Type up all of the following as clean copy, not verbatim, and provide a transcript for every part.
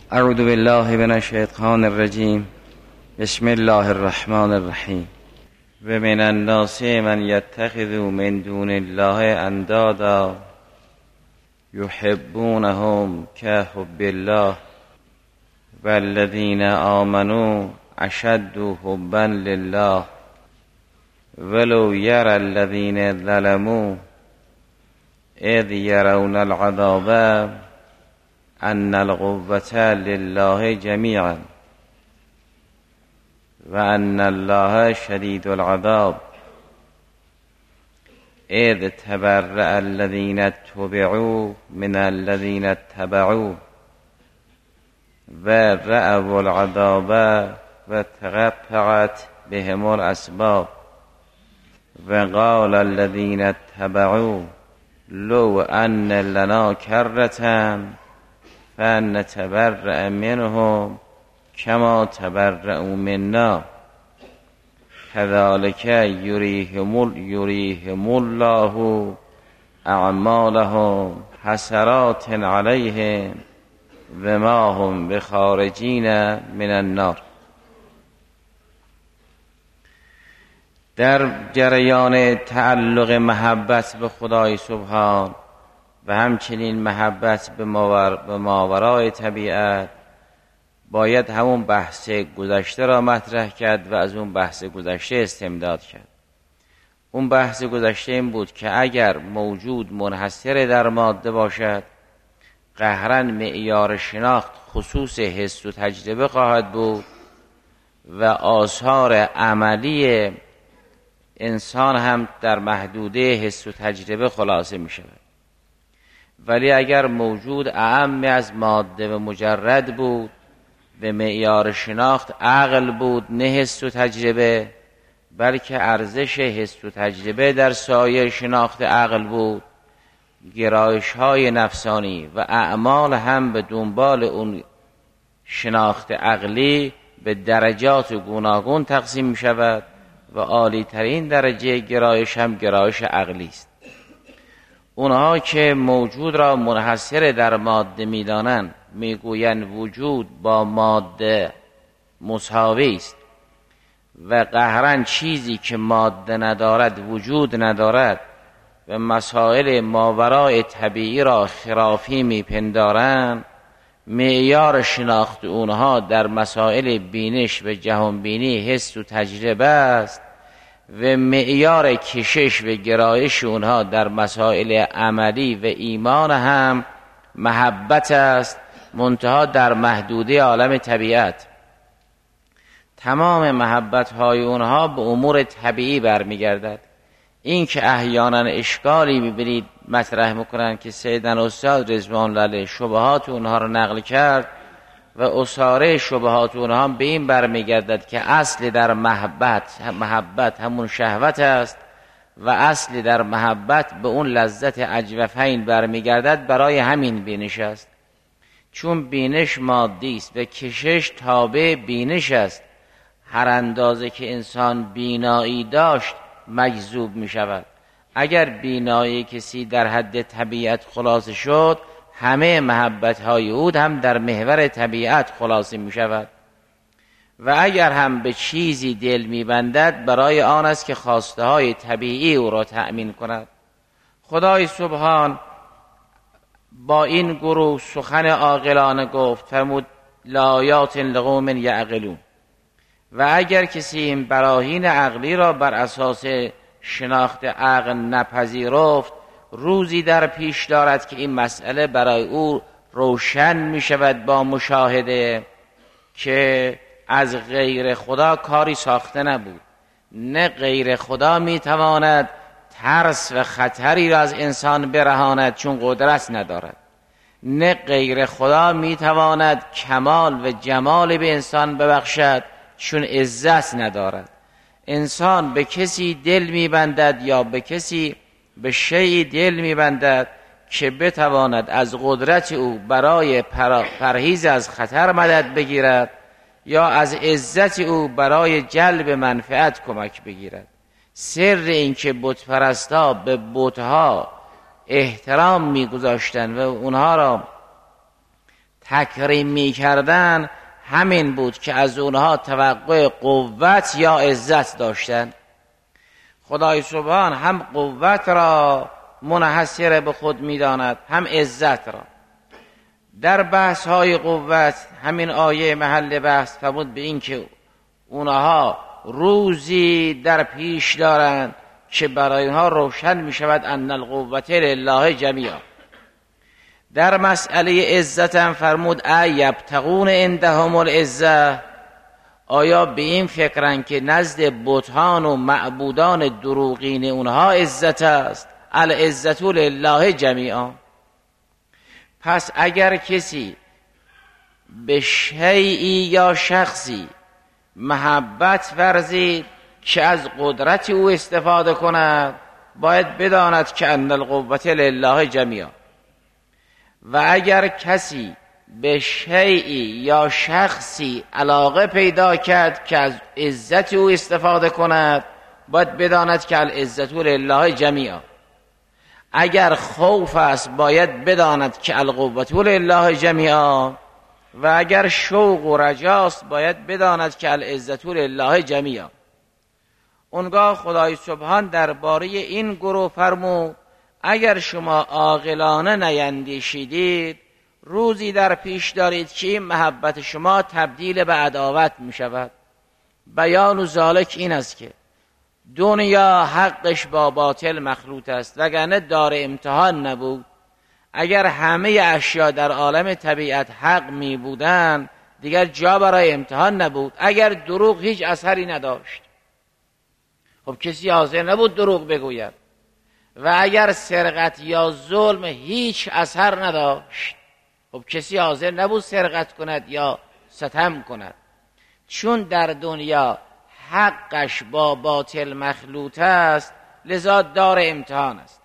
اعوذ بالله من الشیطان الرجیم. بسم الله الرحمن الرحیم. و من الناس من یتخذ من دون الله اندادا یحبونهم کحب الله والذین آمنوا اشد حبا لله ولو یری الذین ظلموا اذ یرون العذاب ان القوة لله جمیعا و ان الله شدید العذاب اذ تبرأ الذین اتبعوا من الذین اتبعوا و رأوا العذاب و تقطعت بهم الاسباب و قال الذین اتبعوا لو ان لنا کرة فنتبرأ منهم کما تبرأوا منا كذلك یریهم الله اعمالهم حسرات علیهم و ما هم بخارجین من النار. در جریان تعلق محبت به خدای سبحان و همچنین محبت به ماورای طبیعت باید همون بحث گذشته را مطرح کرد و از اون بحث گذشته استمداد کرد. اون بحث گذشته این بود که اگر موجود منحصر در ماده باشد قهراً معیار شناخت خصوص حس و تجربه خواهد بود و آثار عملی انسان هم در محدوده حس و تجربه خلاصه می شود. ولی اگر موجود اعم از ماده و مجرد بود و معیار شناخت عقل بود نه حس و تجربه، بلکه ارزش حس و تجربه در سایه شناخت عقل بود، گرایش های نفسانی و اعمال هم به دنبال اون شناخت عقلی به درجات گوناگون تقسیم می شود و عالی ترین درجه گرایش هم گرایش عقلی است. اونها که موجود را منحصر در ماده می‌دانند میگویند وجود با ماده مساوی است و قهراً چیزی که ماده ندارد وجود ندارد و مسائل ماورای طبیعی را خرافی میپندارند. معیار شناخت اونها در مسائل بینش و جهانبینی حس و تجربه است و معیار کشش و گرایش اونها در مسائل عملی و ایمان هم محبت است، منتها در محدوده عالم طبیعت. تمام محبت های اونها به امور طبیعی برمیگردد. این که احیانا اشکالی میبینید مطرح میکنن که سیدن استاد رضوان الله علیه شبهات اونها رو نقل کرد و اصاره شبهات اونها به این برمیگردد که اصل در محبت همون شهوت است و اصل در محبت به اون لذت اجوفین برمیگردد. برای همین بینش است، چون بینش مادی است و کشش تابع بینش است. هر اندازه که انسان بینایی داشت مجذوب می شود. اگر بینایی کسی در حد طبیعت خلاصه شد همه محبت های او هم در محور طبیعت خلاصه می شود و اگر هم به چیزی دل می بندد برای آن است که خواسته های طبیعی او را تأمین کند. خدای سبحان با این گروه سخن عاقلانه گفت، فرمود لآیات لقوم یعقلون. و اگر کسی این براهین عقلی را بر اساس شناخت عقل نپذیرفت روزی در پیش دارد که این مسئله برای او روشن می شود با مشاهده که از غیر خدا کاری ساخته نبود. نه غیر خدا می تواند ترس و خطری را از انسان برهاند چون قدرت ندارد، نه غیر خدا می تواند کمال و جمال به انسان ببخشد چون عزت ندارد. انسان به کسی دل می بندد یا به کسی به شیء دل می بندد که بتواند از قدرت او برای پرهیز از خطر مدد بگیرد یا از عزت او برای جلب منفعت کمک بگیرد. سر این که بت پرستا به بتها احترام میگذاشتن و اونها را تکریم میکردن همین بود که از اونها توقع قوت یا عزت داشتن. خدای سبحان هم قوت را منحصر به خود میداند، هم عزت را. در بحث های قوت همین آیه محل بحث فرمود به این که اونها روزی در پیش دارند که برای اونها روشن می شود ان القوة لله جمیعا. در مسئله عزت هم فرمود ایبتغون عندهم العزة، آیا به این فکرن که نزد بتان و معبودان دروغین اونها عزت است؟ العزة لله جمیعا. پس اگر کسی به شیئی یا شخصی محبت ورزید که از قدرت او استفاده کند، باید بداند که ان القوة لله جمیعا. و اگر کسی به شیئی یا شخصی علاقه پیدا کرد که از عزت او استفاده کند، باید بداند که العزة لله جمیعا. اگر خوف است باید بداند که القوة لله جمیعا، و اگر شوق و رجاست باید بداند که العزة لله جمیعا. اونگاه خدای سبحان درباره این گروه فرمود اگر شما عاقلانه نیندیشیدید روزی در پیش دارید که این محبت شما تبدیل به عداوت می شود. بیان و ذالک این است که دنیا حقش با باطل مخلوط است، وگرنه دار امتحان نبود. اگر همه اشیا در عالم طبیعت حق می بودن دیگر جا برای امتحان نبود. اگر دروغ هیچ اثری نداشت، خب کسی حاضر نبود دروغ بگوید. و اگر سرقت یا ظلم هیچ اثر نداشت، خب کسی حاضر نبود سرقت کند یا ستم کند. چون در دنیا حقش با باطل مخلوط است لذا دار امتحان است.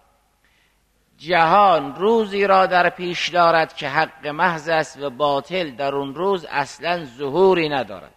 جهان روزی را در پیش دارد که حق محض است و باطل در اون روز اصلا ظهوری ندارد.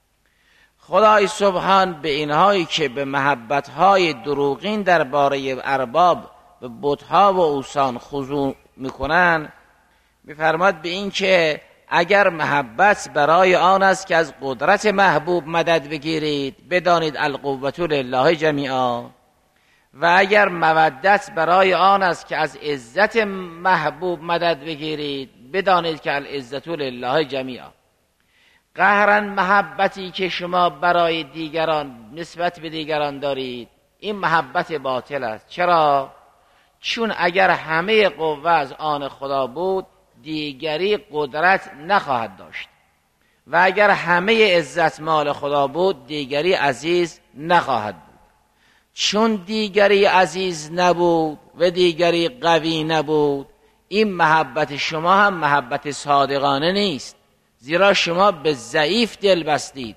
خدای سبحان به اینهایی که به محبتهای دروغین درباره ارباب و بتها و اوثان خضوع میکنن میفرماد به این که اگر محبت برای آن است که از قدرت محبوب مدد بگیرید بدانید القوة لله جمیعا، و اگر مودت برای آن است که از عزت محبوب مدد بگیرید بدانید که العزة لله جمیعا. قهرن محبتی که شما برای دیگران نسبت به دیگران دارید این محبت باطل است. چرا؟ چون اگر همه قوه از آن خدا بود دیگری قدرت نخواهد داشت، و اگر همه عزت مال خدا بود دیگری عزیز نخواهد بود. چون دیگری عزیز نبود و دیگری قوی نبود این محبت شما هم محبت صادقانه نیست، زیرا شما به ضعیف دل بستید،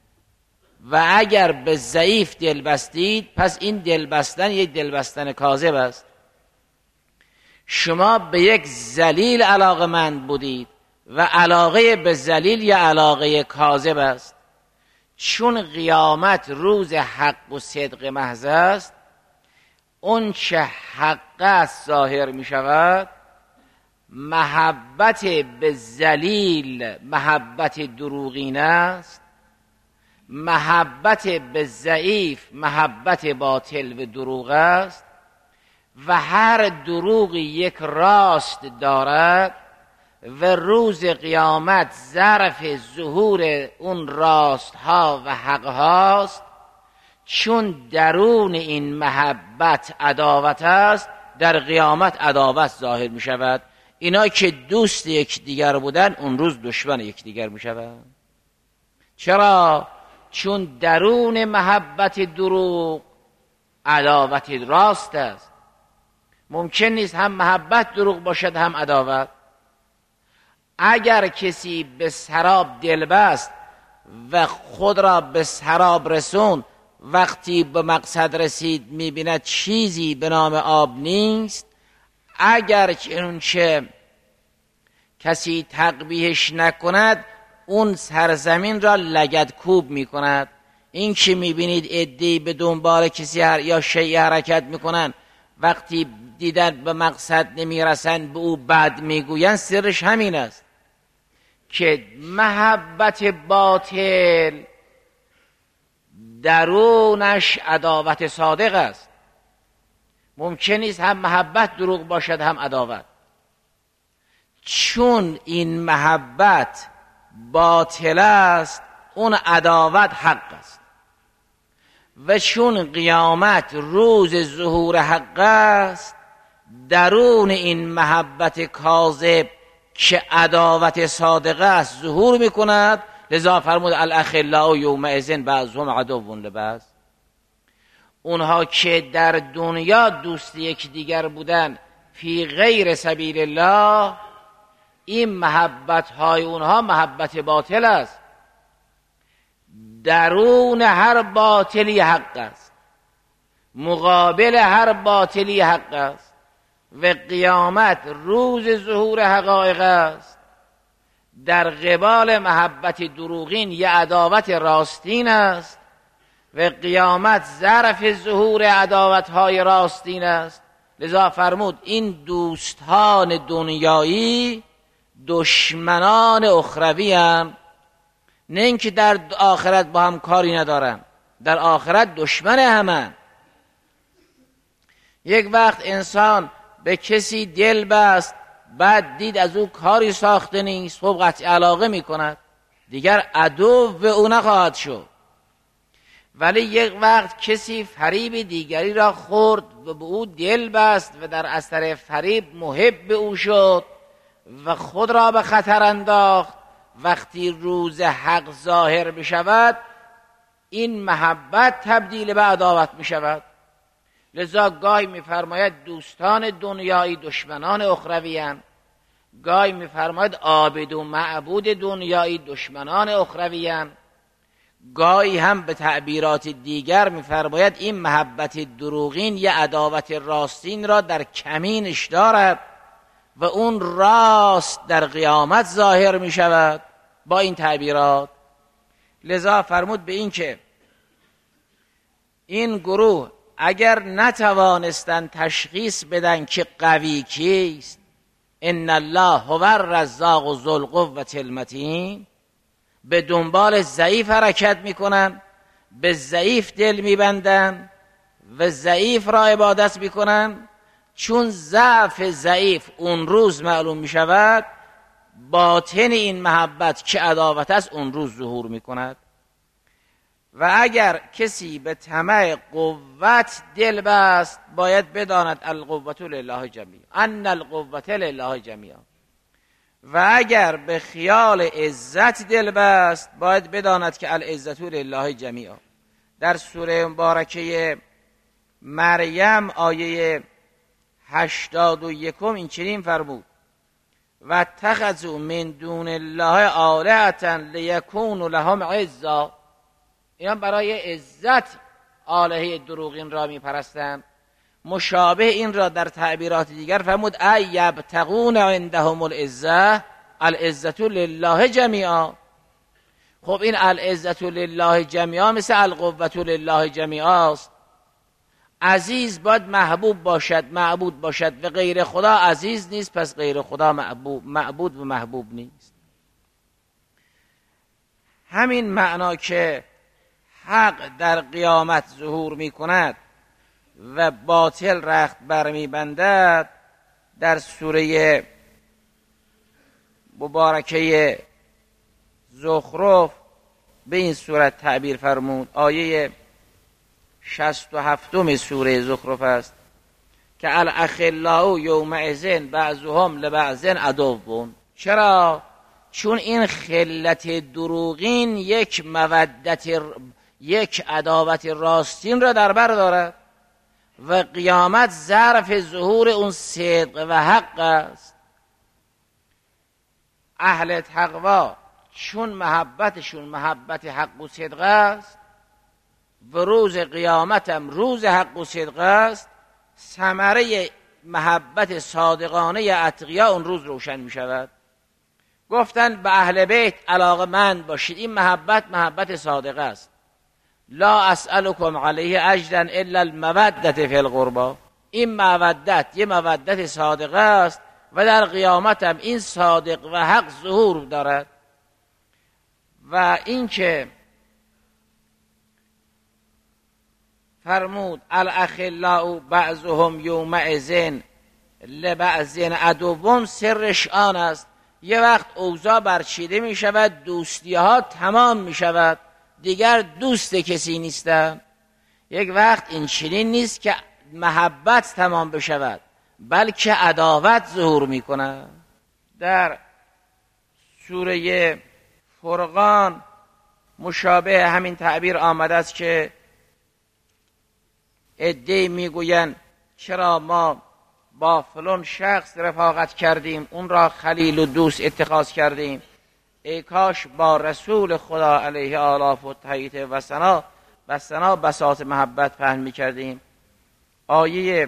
و اگر به ضعیف دل بستید پس این دل بستن یک دل بستن کاذب است. شما به یک ذلیل علاقه‌مند بودید و علاقه به ذلیل یا علاقه کاذب است. چون قیامت روز حق و صدق محض است، اون چه حق است ظاهر می شود. محبت به ذلیل محبت دروغین است، محبت به ضعیف محبت باطل و دروغ است، و هر دروغی یک راست دارد و روز قیامت ظرف ظهور اون راست ها و حق هاست. چون درون این محبت عداوت است در قیامت عداوت ظاهر می شود. اینا که دوست یکدیگر بودن اون روز دشمن یکدیگر می شود. چرا؟ چون درون محبت دروغ عداوت راست است. ممکن نیست هم محبت دروغ باشد هم عداوت. اگر کسی به سراب دل بست و خود را به سراب رسون، وقتی به مقصد رسید میبیند چیزی به نام آب نیست، اگر چه کسی تقبیحش نکند اون سرزمین را لگدکوب میکند. این که میبینید عده‌ای به دنبال کسی یا شیء حرکت میکنن، وقتی دیدن به مقصد نمیرسن به او بد میگوین، سرش همین است. که محبت باطل درونش عداوت صادق است. ممکن نیست هم محبت دروغ باشد هم عداوت. چون این محبت باطل است، اون عداوت حق است. و چون قیامت روز ظهور حق است، درون این محبت کاذب که عداوت صادقه است ظهور میکند. لذا فرمود الاخلاء یومئذ بعضهم عدو لبعض. اونها که در دنیا دوست یکدیگر بودن فی غیر سبیل الله، این محبت های اونها محبت باطل است. درون هر باطلی حق است، مقابل هر باطلی حق است. و قیامت روز ظهور حقایق است. در قبال محبت دروغین یه عداوت راستین است و قیامت ظرف ظهور عداوت‌های راستین است. لذا فرمود این دوستان دنیایی دشمنان اخروی هم، نه اینکه در آخرت با هم کاری ندارن، در آخرت دشمن همن. یک وقت انسان به کسی دل بست، بعد دید از او کاری ساخته نیست، خب قطع علاقه می کند، دیگر عدو به او نخواهد شد. ولی یک وقت کسی فریب دیگری را خورد و به او دل بست و در اثر فریب محب به او شد و خود را به خطر انداخت. وقتی روز حق ظاهر بشود، این محبت تبدیل به عداوت می شود. لذا گاهی می‌فرماید دوستان دنیایی دشمنان اخروی‌اند، گاهی می‌فرماید عابد و معبود دنیایی دشمنان اخروی‌اند، گاهی هم به تعبیرات دیگر می‌فرماید این محبت دروغین یه عداوت راستین را در کمینش دارد و اون راست در قیامت ظاهر می‌شود با این تعبیرات. لذا فرمود به این که این گروه اگر نتوانستن تشخیص بدن که قوی کیست، ان الله هو الرزاق ذو القوة المتین، به دنبال ضعیف حرکت میکنن، به ضعیف دل میبندن و ضعیف را عبادت میکنن. چون ضعف ضعیف اون روز معلوم میشود، باطن این محبت که عداوت است اون روز ظهور میکند. و اگر کسی به طمع قوت دل بست، باید بداند القوة لله جمیعا، ان القوة لله جمیعا. و اگر به خیال عزت دل بست، باید بداند که العزة لله جمیعا. در سوره مبارکه مریم آیه 81 این چنین فرمود و اتخذوا من دون الله آلهة لیکونوا لهم عزا. اینا برای عزت آلهه دروغین را می پرستند. مشابه این را در تعبیرات دیگر فرمود ای یبتغون عندهم العزة العزة لله جمیعا. خب این العزة لله جمیعا مثل القوة لله جمیعا است. عزیز باید محبوب باشد، معبود باشد، و غیر خدا عزیز نیست، پس غیر خدا معبود و محبوب نیست. همین معنا که حق در قیامت ظهور می کند و باطل رخت برمی بندد، در سوره مبارکه زخرف به این صورت تعبیر فرمود. آیه 67 سوره زخرف است که الاخلاء یومئذ بعضهم لبعض عدو. چرا؟ چون این خلت دروغین یک مودت، یک عداوت راستین را در بر دارد و قیامت ظرف ظهور اون صدق و حق است. اهل تقوا چون محبتشون محبت حق و صدق است و روز قیامت هم روز حق و صدق است، ثمره محبت صادقانه اتقیا اون روز روشن می شود. گفتن به اهل بیت علاقه‌مند باشید، این محبت صادق است. لا اسألكم علیه اجرا الا المودة فی القربى. این مودت یه مودت صادقه است و در قیامت هم این صادق و حق ظهور دارد. و اینکه فرمود الاخلاء بعضهم یومئذ لبعض عدو، سرش آن است یه وقت اوضاع برچیده می شود، دوستی ها تمام می شود، دیگر دوست کسی نیستن. یک وقت این چنین نیست که محبت تمام بشود، بلکه عداوت ظهور می کند. در سوره فرقان مشابه همین تعبیر آمده است که عده‌ای میگویند چرا ما با فلان شخص رفاقت کردیم، اون را خلیل و دوست اتخاذ کردیم، ای کاش با رسول خدا علیه آلاف و تحییط و ثنا بساط محبت فهم میکردیم. آیه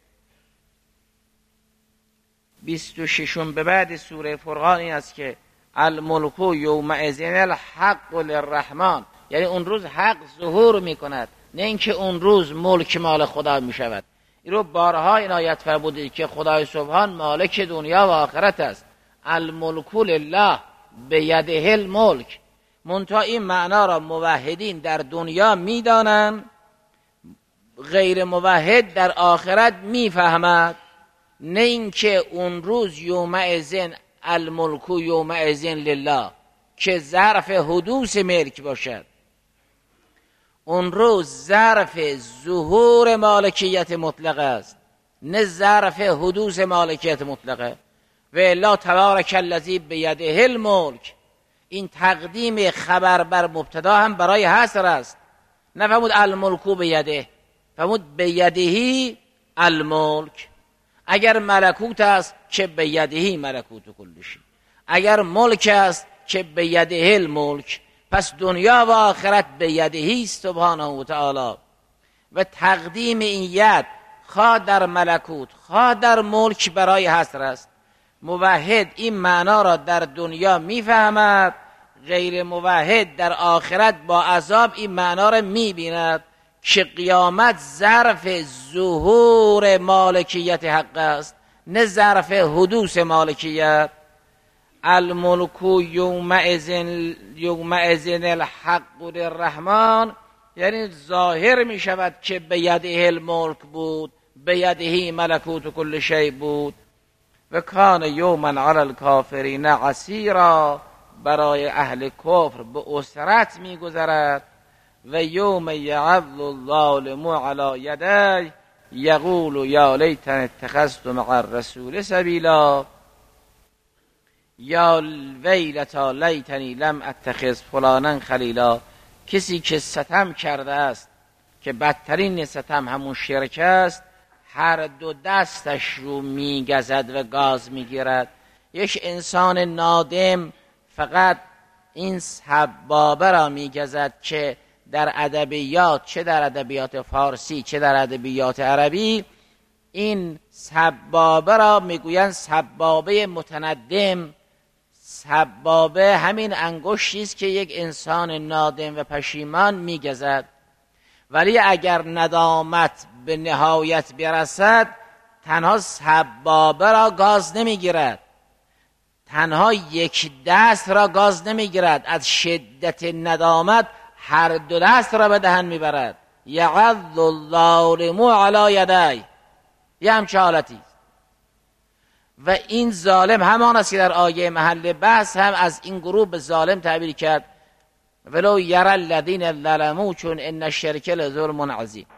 26 به بعد سوره فرقان این است که الملک یومئذ الحق للرحمن، یعنی اون روز حق ظهور میکند، نه اینکه اون روز ملک مال خدا میشود. این رو بارها عنایت فرمودید که خدای سبحان مالک دنیا و آخرت است. الملک لله بیده الملک. منتها این معنا را موحدین در دنیا میدانند، غیر موحد در آخرت میفهمد، نه اینکه اون روز یومئذ الملک یومئذ لله که ظرف حدوث ملک باشد. اون روز ظرف ظهور مالکیت مطلقه است، نه ظرف حدوث مالکیت مطلقه. و الا تبارک الذی بیده الملک، این تقدیم خبر بر مبتدا هم برای حصر است. نفهمود الملک بیده، فهمود بیدهی الملک. اگر ملکوت است که بیدهی ملکوت کل شیء، اگر ملک است که بیده الملک، پس دنیا و آخرت بیدهی سبحانه و تعالی. و تقدیم این ید خواه در ملکوت خواه در ملک برای حصر است. موحد این معنا را در دنیا میفهمد، غیر موحد در آخرت با عذاب این معنا را میبیند که قیامت ظرف ظهور مالکیت حق است، نه ظرف حدوث مالکیت. الملک یومئذ الحق للرحمن، یعنی ظاهر می شود که بیده الملک بود، بیدهی ملکوت کل شیء بود. و کان یوما علی الکافرین عسیرا، برای اهل کفر به اسرت می گذرد. و یوم یعض الظالم علی یدیه یقول یا لیتنی اتخذت مع الرسول سبیلا، یا ویلتا لیتنی لم اتخذ فلانا خلیلا. کسی که ستم کرده است، که بدترین ستم همون شرک است، هر دو دستش رو میگزد و گاز میگیرد. یک انسان نادم فقط این سبابه را میگزد که در ادبیات، چه در ادبیات فارسی چه در ادبیات عربی، این سبابه را میگویند سبابه متندم. سبابه همین انگشتی است که یک انسان نادم و پشیمان میگزد. ولی اگر ندامت به نهایت برسد، تنها سبابه را گاز نمیگیرد، تنها یک دست را گاز نمیگیرد، از شدت ندامت هر دو دست را به دهن میبرد. یعض الظالم علی یدیه، یه همچه حالتی. و این ظالم همان است که در آیه محل بحث هم از این گروه به ظالم تعبیر کرد. ولو یری الذین ظلموا، چون ان الشرک لظلم عظیم.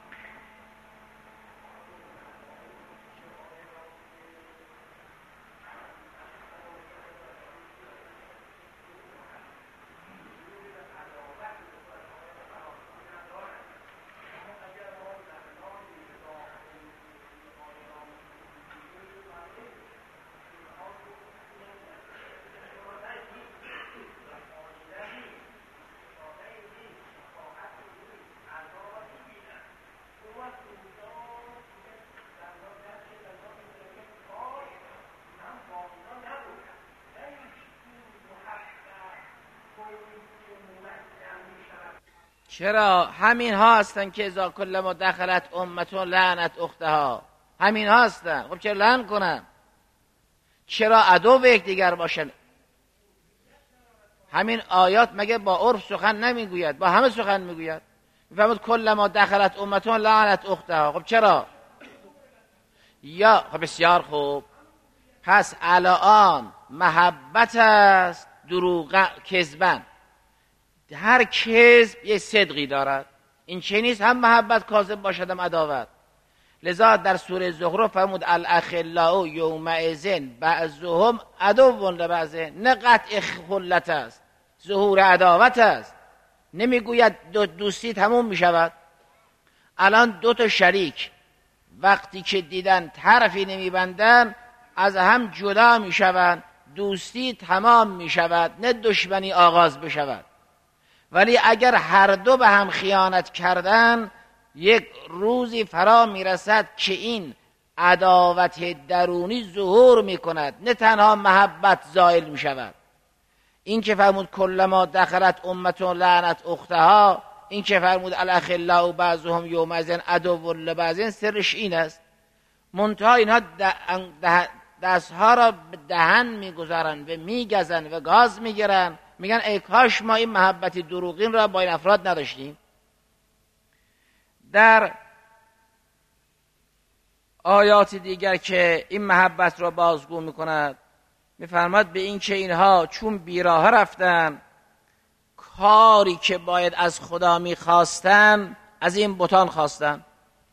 چرا؟ همین ها هستن که اذا کلما دخلت امتون لعنت اختها، همین ها هستن. خب چرا لعن کنن؟ چرا عدو یکدیگر باشن؟ همین آیات مگه با عرف سخن نمیگوید؟ با همه سخن میگوید. میفهمید کلما دخلت امتون لعنت اختها. خب چرا؟ یا خب بسیار خوب، پس الان محبت است دروغ کذبن. هر کذب یه صدقی دارد. این چه نیست هم محبت کاذب باشد هم عداوت. لذا در سوره زخرف فرمود الاخلاء یومئذ بعضهم عدو لبعض. نه قطع خلت است، ظهور عداوت است. نمیگوید دوستی تموم میشود. الان دو تا شریک وقتی که دیدن طرفی نمیبندن از هم جدا میشوند، دوستی تمام میشود، نه دشمنی آغاز بشود. ولی اگر هر دو به هم خیانت کردن، یک روزی فرا میرسد که این عداوت درونی ظهور میکند، نه تنها محبت زائل میشود. این که فرمود کلما دخلت امتون لعنت اختها، این که فرمود الاخلاء بعضهم یومئذ عدو لبعض، سرش این است. منتها اینها دستها را به دهن میگذارن و میگزن و گاز میگیرن، میگن ای کاش ما این محبت دروغین را با این افراد نداشتیم. در آیات دیگر که این محبت را بازگو میکند میفرماد به این که اینها چون بیراه رفتن، کاری که باید از خدا میخواستن از این بتان خواستن.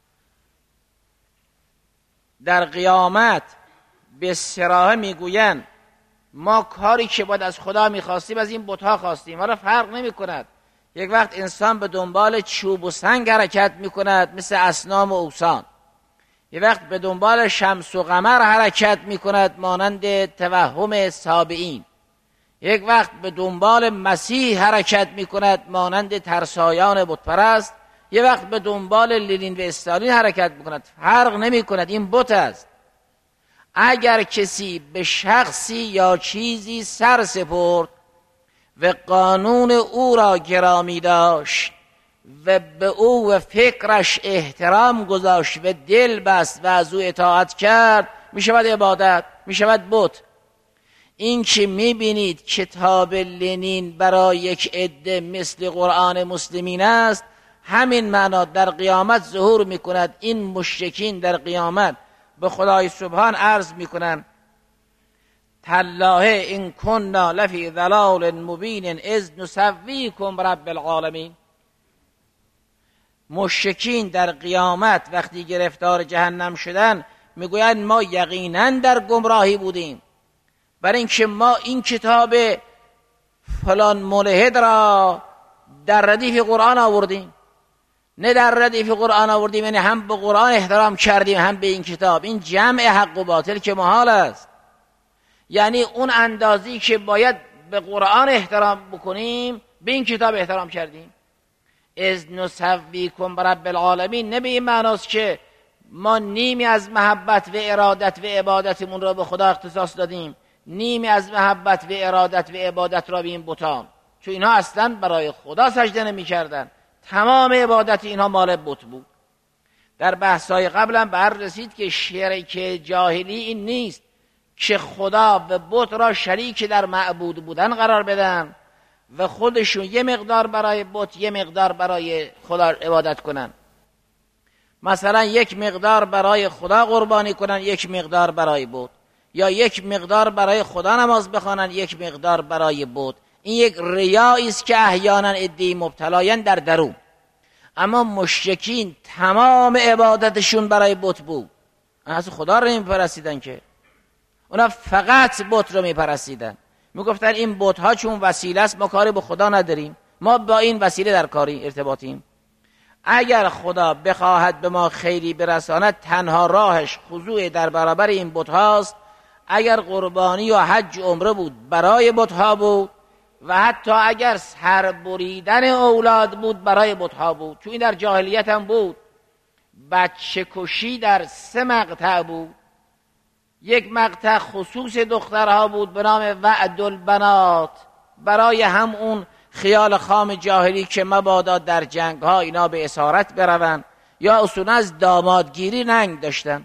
در قیامت به صراحه میگوین ما کاری که باید از خدا میخواستیم از این بتها خواستیم. حالا فرق نمی کند، یک وقت انسان به دنبال چوب و سنگ حرکت میکند مثل اصنام و اوثان، یک وقت به دنبال شمس و قمر حرکت میکند مانند توهم سابعین، یک وقت به دنبال مسیح حرکت میکند مانند ترسایان بتپرست، یک وقت به دنبال لنین و استالین حرکت میکند. فرق نمی کند، این بت است. اگر کسی به شخصی یا چیزی سر سپرد و قانون او را گرامی داشت و به او و فکرش احترام گذاشت و دل بست و از او اطاعت کرد، می شود عبادت، می شود بت. این که می بینید کتاب لنین برای یک عده مثل قرآن مسلمین است، همین معنا در قیامت ظهور می کند. این مشرکین در قیامت به خدای سبحان عرض می کنند تالله ان کنا لفی ضلال مبین اذ نسویکم برب العالمین. مشرکین در قیامت وقتی گرفتار جهنم شدن میگویند ما یقینا در گمراهی بودیم، برای اینکه ما این کتاب فلان ملحد را در ردیف قرآن آوردیم. نه در ردیف قرآن آوردیم یعنی هم به قرآن احترام کردیم هم به این کتاب. این جمع حق و باطل که محال است. یعنی اون اندازی که باید به قرآن احترام بکنیم به این کتاب احترام کردیم. اذ نسویکم برب العالمین نه به این معناست که ما نیمی از محبت و ارادت و عبادتمون را به خدا اختصاص دادیم، نیمی از محبت و ارادت و عبادت را به این بتان، چون اینها اصلا برای خدا سجده نمی کردن. تمام عبادت اینها مال بت بود. در بحث‌های قبلا بر رسید که شرک جاهلی این نیست که خدا و بت را شریک در معبود بودن قرار بدن و خودشون یه مقدار برای بت یه مقدار برای خدا عبادت کنن. مثلا یک مقدار برای خدا قربانی کنن، یک مقدار برای بت، یا یک مقدار برای خدا نماز بخوانن، یک مقدار برای بت. این یک ریایی است که احیانا عده‌ای مبتلایان در درون. اما مشرکین تمام عبادتشون برای بت بود. اصلا خدا رو نمیپرستیدن که، اونا فقط بت رو میپرستیدن. میگفتن این بت ها چون وسیله است ما کاری به خدا نداریم، ما با این وسیله در کاری ارتباطیم. اگر خدا بخواهد به ما خیری برساند تنها راهش خضوع در برابر این بت هاست. اگر قربانی یا حج عمره بود برای بت ها بود و حتی اگر سر بریدن اولاد بود برای بت ها بود. چون این در جاهلیت هم بود. بچه کشی در 3 مقطع بود. یک مقطع خصوص دخترها بود به نام وعد البنات، برای هم اون خیال خام جاهلی که مبادا در جنگ ها اینا به اسارت بروند، یا اصولا از دامادگیری ننگ داشتن.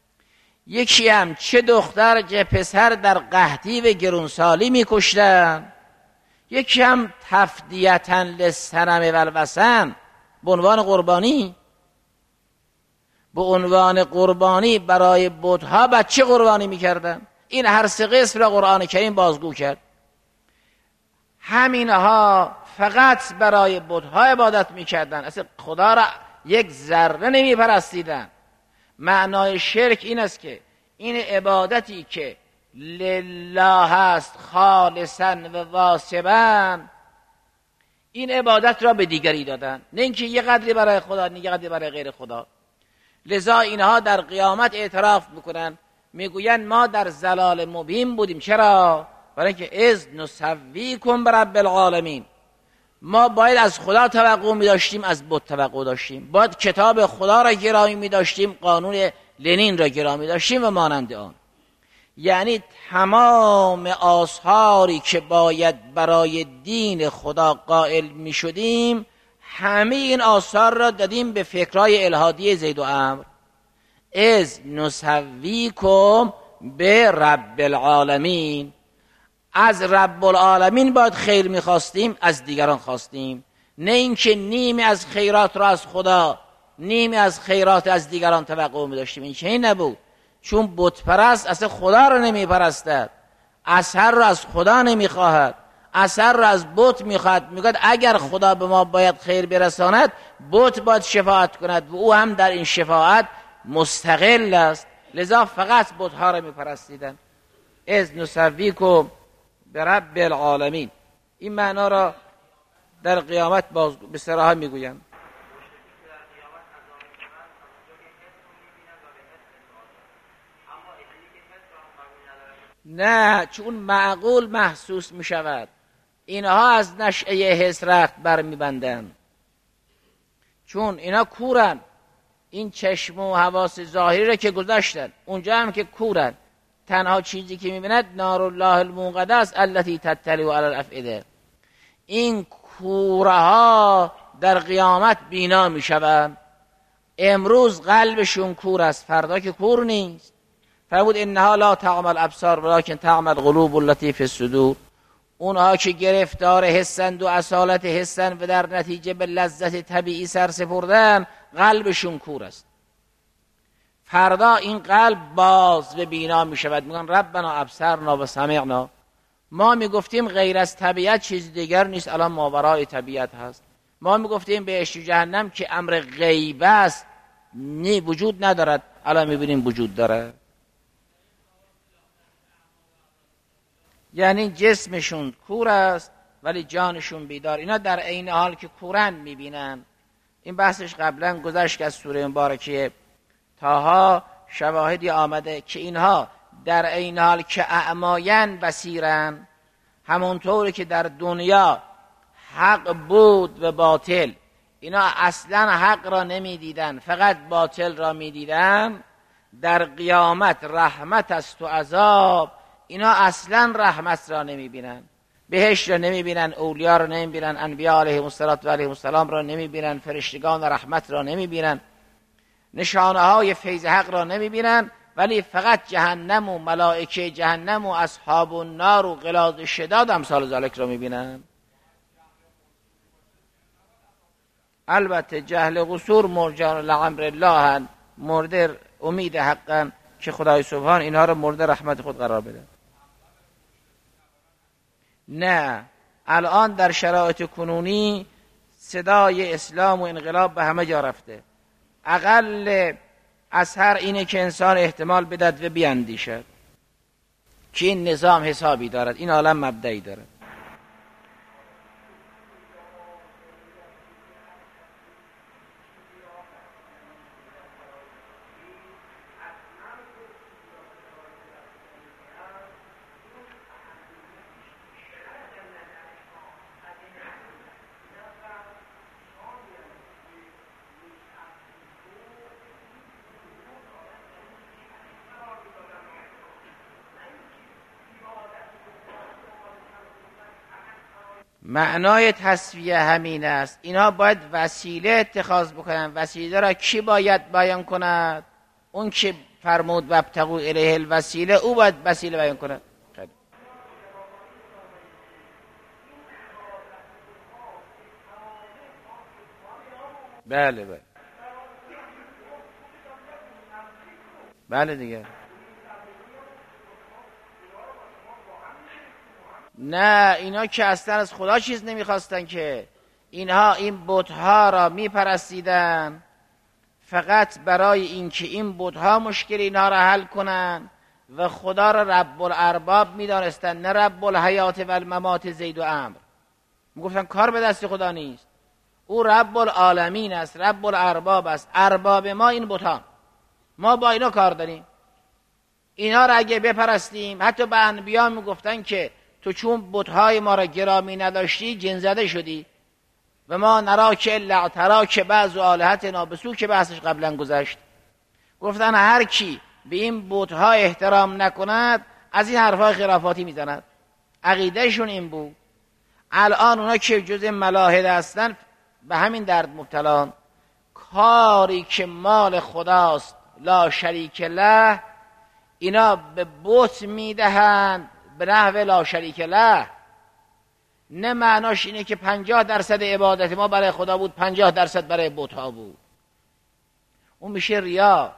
یکی هم چه دختر چه پسر در قحطی و گرونسالی میکشتن، یکی هم تفدیتا للصنم و الوثن، به عنوان قربانی، به عنوان قربانی برای بت‌ها بچه قربانی میکردن. این هر سه قسم را قرآن کریم بازگو کرد. همینها فقط برای بت‌ها عبادت میکردن، اصلا خدا را یک ذره نمیپرستیدن. معنای شرک این است که این عبادتی که لله هست خالصا و واصبا، این عبادت را به دیگری دادن، نه اینکه یه قدری برای خدا نه یه قدری برای غیر خدا. لذا اینها در قیامت اعتراف میکنن، میگوین ما در ضلال مبین بودیم. چرا؟ برای اینکه اذ نسویکم برب العالمین، ما باید از خدا توقع می‌داشتیم، از بت توقع داشتیم، باید کتاب خدا را گرامی می‌داشتیم، قانون لنین را گرامی داشتیم و مانند آن. یعنی تمام آثاری که باید برای دین خدا قائل می‌شدیم، همه این آثار را دادیم به فکرهای الهادی زید و عمرو. اذ نسویکم به رب العالمین، از رب العالمین باید خیر میخواستیم، از دیگران خواستیم، نه اینکه نیمی از خیرات را از خدا نیمی از خیرات از دیگران توقع می‌داشتیم. این چنین نبود، چون بت پرست اصلا خدا را نمیپرستد، اثر را از خدا نمیخواهد، اثر را از بت میخواهد. میگوید اگر خدا به ما باید خیر برساند، بت باید شفاعت کند و او هم در این شفاعت مستقل است. لذا فقط بت‌ها را میپرستیدن. اذ نسویکم برب العالمین، این معنا را در قیامت باز به صراحت میگویم. نه، چون معقول محسوس می شود. اینها از نشأه حس رخت برمیبندن، چون اینا کورن. این چشم و حواس ظاهری را که گذاشتن، اونجا هم که کورن. تنها چیزی که میبیند نار الله الموقده است التي تطلع علی الافئده. این کوره ها در قیامت بینا میشوند. امروز قلبشون کور است، فردا که کور نیست. فرمود انها لا تعمل الابصار ولکن تعمل القلوب التي فی الصدور. اونها که گرفتار حسند و اصالت حسند و در نتیجه به لذت طبیعی سرسپردن، قلبشون کور است. فردا این قلب باز و بینا می شود. میگن ربنا ابصرنا و سمعنا. ما میگفتیم غیر از طبیعت چیز دیگر نیست، الان ماورای طبیعت هست. ما میگفتیم بهشت و جهنم که امر غیب است، نه وجود ندارد، الان میبینیم وجود داره. یعنی جسمشون کور است ولی جانشون بیدار. اینا در عین حال که کورن میبینن. این بحثش قبلا گذشت که از سوره مبارکه طه شواهدی آمده که اینها در عین حال که اعماین بصیرن، همونطوری که در دنیا حق بود و باطل، اینا اصلا حق را نمیدیدن، فقط باطل را میدیدن. در قیامت رحمت است و عذاب، اینا اصلا رحمت را نمیبینن، بهشت را نمیبینن، اولیا را نمیبینن، انبیا علیهم السلام را نمیبینن، فرشتگان رحمت را نمیبینن، نشانه های فیض حق را نمیبینن، ولی فقط جهنم و ملائکه جهنم و اصحاب النار و غلاظ شداد امثال ذالک را میبینن. البته جهل قصور مرجان لامر الله، مورد امید حقا که خدای سبحان اینها را مورد رحمت خود قرار بده. نه، الان در شرایط کنونی صدای اسلام و انقلاب به همه جا رفته. اقل اثر اینه که انسان احتمال بدد و بیاندیشد که این نظام حسابی دارد، این عالم مبدئی دارد. معنای تسویه همین است. اینا باید وسیله اتخاذ بکنن. وسیله را کی باید بیان کند؟ اون که فرمود وابتغوا الیه الوسیله، او باید وسیله بیان کند. بله بله بله دیگه. نه اینا که اصلا از خدا چیز نمیخواستن، که اینها این بتها را میپرستیدن فقط برای اینکه این بتها مشکل اینها را حل کنن و خدا را رب الارباب میدانستن، نه رب الحیات و الممات زید و عمرو. میگفتن کار به دست خدا نیست، او رب العالمین است، رب الارباب است، ارباب ما این بتان، ما با اینا کار داریم. اینا را اگه بپرستیم، حتی به انبیا میگفتن که تو چون بتهای ما را گرامی نداشتی جن زده شدی، و ما نراک الا تراک بعض آلهتنا بسو، که بحثش قبلا گذشت. گفتن هر کی به این بتها احترام نکند از این حرفای خرافاتی میزند. عقیدهشون این بود. الان اونا که جز ملاحد هستن به همین درد مبتلان. کاری که مال خداست لا شریک له، اینا به بت میدهند به نحو لا شریک له. نه معناش اینه که 50% عبادت ما برای خدا بود، 50% برای بت ها بود. اون میشه ریا.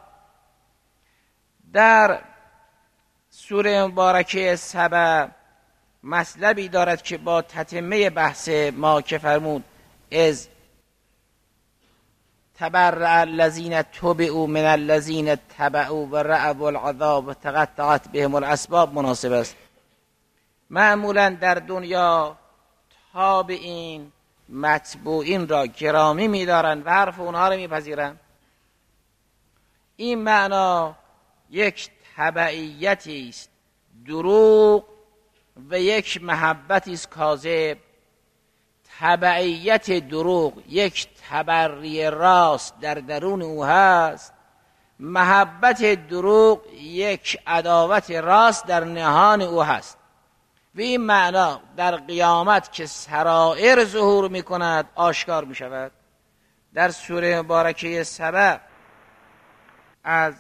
در سوره مبارکه سبع مطلبی دارد که با تتمه بحث ما که فرمود از تبرع الذین تبعوا من الذین تبعوا و رأوا العذاب و تقطعت بهم الاسباب مناسب است. معمولا در دنیا تابعین متبوعین را گرامی می‌دارند و حرف اونها را می‌پذیرند. این معنا یک تبعیتی است دروغ و یک محبتی است کاذب. تبعیت دروغ یک تبری راست در درون او هست، محبت دروغ یک عداوت راست در نهان او هست. و این معنا در قیامت که سرائر ظهور می کند آشکار می شود. در سوره مبارکه سبع از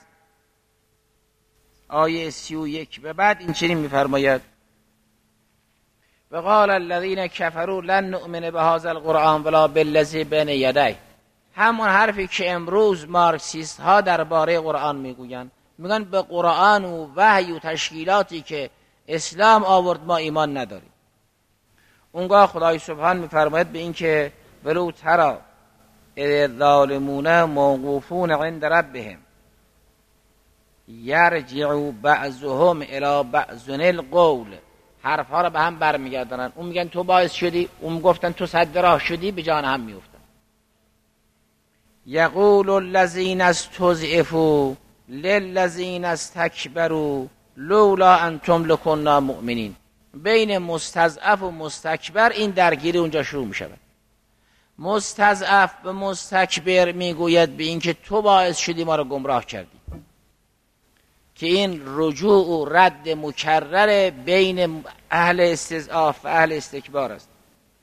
آیه 31 به بعد این چنین می فرماید: و قال الذین کفروا لن نؤمن بهذا القرآن ولا بالذی بین یدیه. همون حرفی که امروز مارکسیست ها درباره قرآن میگویند، میگن به قرآن و وحی و تشکیلاتی که اسلام آورد ما ایمان نداریم. اونگاه خدای سبحان میفرماید به این که ولو تری اذ الظالمون موقوفون عند ربهم یرجع بعضهم الی بعض القول. حرفها را به هم برمیگردانن. اون میگن تو باعث شدی، اون گفتن تو سد راه شدی، به جان هم میافتن. یقول الذین استضعفوا للذین استکبروا لولا انتم لکنا مؤمنین. بین مستضعف و مستکبر این درگیری اونجا شروع میشه. مستضعف به مستکبر میگوید به این که تو باعث شدی ما را گمراه کردی، که این رجوع و رد مکرر بین اهل استضعاف و اهل استکبار است.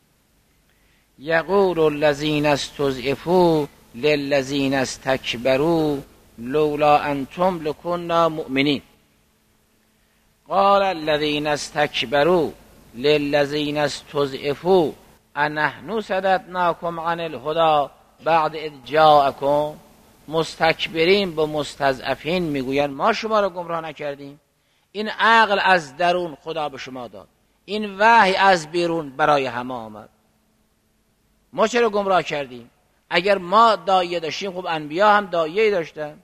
یقول الذین استضعفوا للذین استکبروا لولا انتم لکنا مؤمنین. قال الذین استکبروا للذین استضعفوا انحن صددناکم عن الهدی بعد اذ جاءکم. مستکبرین به مستضعفین میگویند ما شما را گمراه نکردیم، این عقل از درون خدا به شما داد، این وحی از بیرون برای همه آمد، ما چرا گمراه کردیم؟ اگر ما داعیه داشتیم خب انبیا هم داعیه داشتن.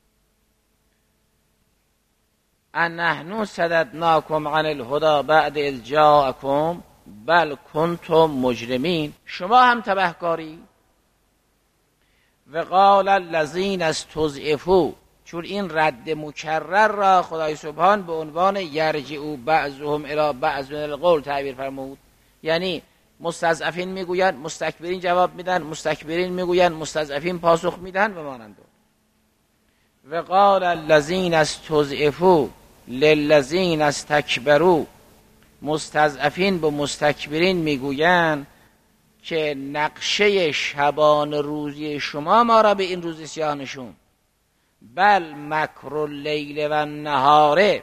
انحن صددناکم عن الهدی بعد اذ جاءکم بل کنتم مجرمین. شما هم تبهکاری. و قال الذین استضعفوا، چون این رد مکرر را خدای سبحان به عنوان یرجع بعضهم الی بعض القول تعبیر فرمود. یعنی مستضعفین میگویند مستکبرین جواب میدن، مستکبرین میگویند مستضعفین پاسخ میدن و مانند. و قال الذین استضعفوا للذین استکبروا، مستضعفین به مستکبرین میگویند که نقشه شبان روزی شما ما را به این روز سیاه نشون. بل مکر اللیل و النهار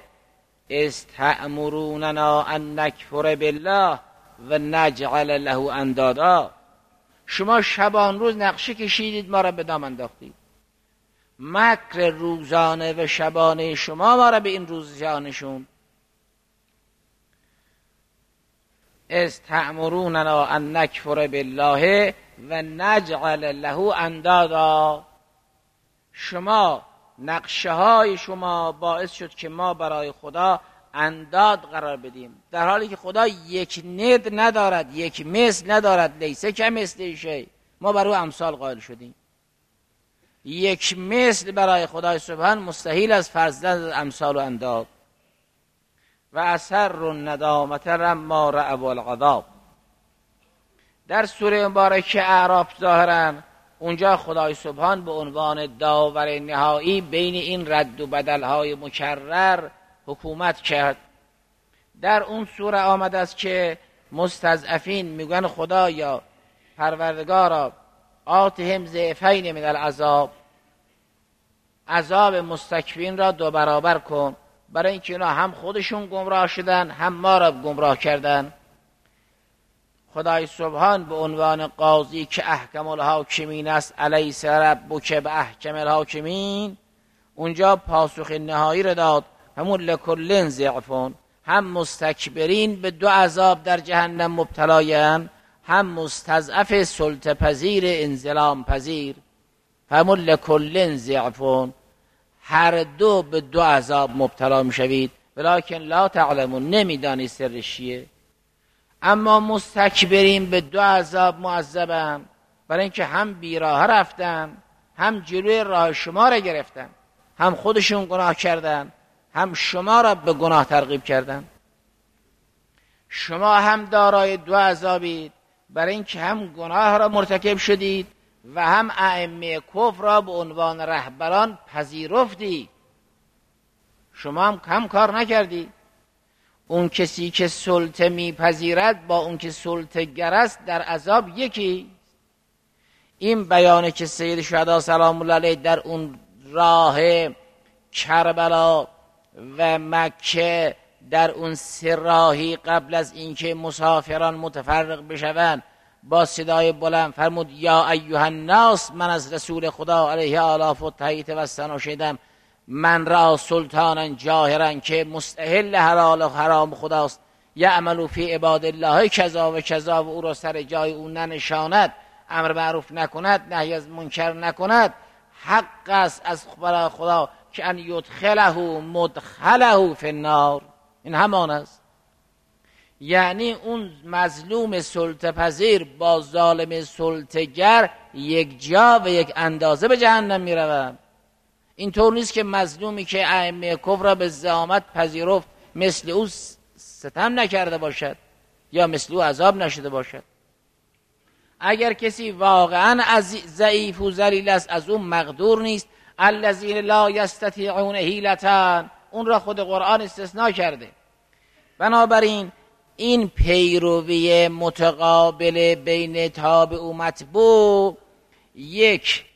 استأمروننا ان نکفر بالله و نجعل له اندادا. شما شبان روز نقشه کشیدید ما را به دام انداختید. مکر روزانه و شبانه شما ما را به این روزانه شوند. از تأمروننا ان نکفر بالله و نجعل له اندادا. شما نقشه های شما باعث شد که ما برای خدا انداد قرار بدیم، در حالی که خدا یک ند ندارد، یک مثل ندارد، لیسه کمثله شیء. ما بر او امثال قائل شدیم. یک مثل برای خدای سبحان مستحیل از فرض زدن امثال و انداد. و اسر الندامة لما رأوا العذاب. در سوره مبارکه اعراف ظاهرا اونجا خدای سبحان به عنوان داور نهایی بین این رد و بدلهای مکرر حکومت کرد. در اون سوره آمده است که مستضعفین میگن خدایا پروردگارا آتهم ضعفین من العذاب، عذاب مستکبرین را 2 برابر کن، برای اینکه اینا هم خودشون گمراه شدن هم ما را گمراه کردن. خدای سبحان به عنوان قاضی که احکم الحاکمین است، الیس ربک باحکم الحاکمین، اونجا پاسخ نهایی را داد، همون لکل ضعفون، هم مستکبرین به 2 عذاب در جهنم مبتلایان، هم مستضعف سلطه پذیر انزلام پذیر، همون لکل ضعفون، هر دو به 2 عذاب مبتلا میشوید ولکن لا تعلمون، نمیدانی سرش چیه. اما مستکبرین به 2 عذاب معذبن، برای اینکه هم بیراه رفتن، هم جلوی راه شما را گرفتن، هم خودشون گناه کردن، هم شما را به گناه ترغیب کردن. شما هم دارای 2 عذابید، برای اینکه هم گناه را مرتکب شدید و هم ائمه کفر را به عنوان رهبران پذیرفتی. شما هم کم کار نکردی. اون کسی که سلطه میپذیرد با اون که سلطه گر است در عذاب یکی. این بیانه که سید شهدا سلام الله علیه در اون راه کربلا و مکه، در اون 3 راهی قبل از اینکه مسافران متفرق بشوند، با صدای بلند فرمود یا ایها الناس، من از رسول خدا علیه آلاف و تحییت و ثنا شدم، من را سلطانا جاهرا که مستحل حلال و حرام خداست، یعملو فی عباد الله کذا و کذا، و او را سر جای او ننشاند، امر معروف نکند، نهی از منکر نکند، حق است از خدا که ان یدخله مدخله فی النار. این همان است. یعنی اون مظلوم سلطه پذیر با ظالم سلطه گر یک جا و یک اندازه به جهنم می روند. این طور نیست که مظلومی که ائمه کفر را به زعامت پذیرفت مثل او ستم نکرده باشد یا مثل او عذاب نشده باشد. اگر کسی واقعا ضعیف و ذلیل است، از اون مقدور نیست، الذین لا یستطیعون حیلة، اون را خود قرآن استثناء کرده. بنابراین این پیروی متقابل بین تابع و متبوع یک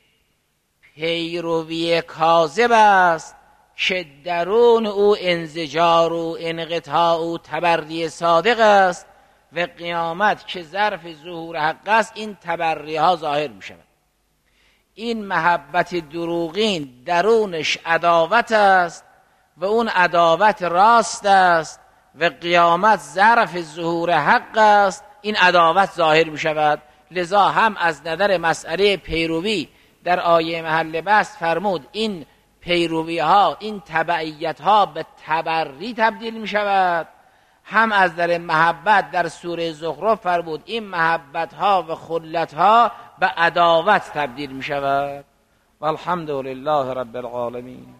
پیروی کاذب است که درون او انزجار و انقطاع و تبری صادق است، و قیامت که ظرف ظهور حق است این تبری ها ظاهر می شود. این محبت دروغین درونش عداوت است و اون عداوت راست است، و قیامت ظرف ظهور حق است، این عداوت ظاهر می شود. لذا هم از نظر مسئله پیروی در آیه محل بحث فرمود این پیروی ها، این تبعیت ها به تبری تبدیل می شود. هم از نظر محبت در سوره زخرف فرمود این محبت ها و خلت ها به عداوت تبدیل می شود. والحمد لله رب العالمین.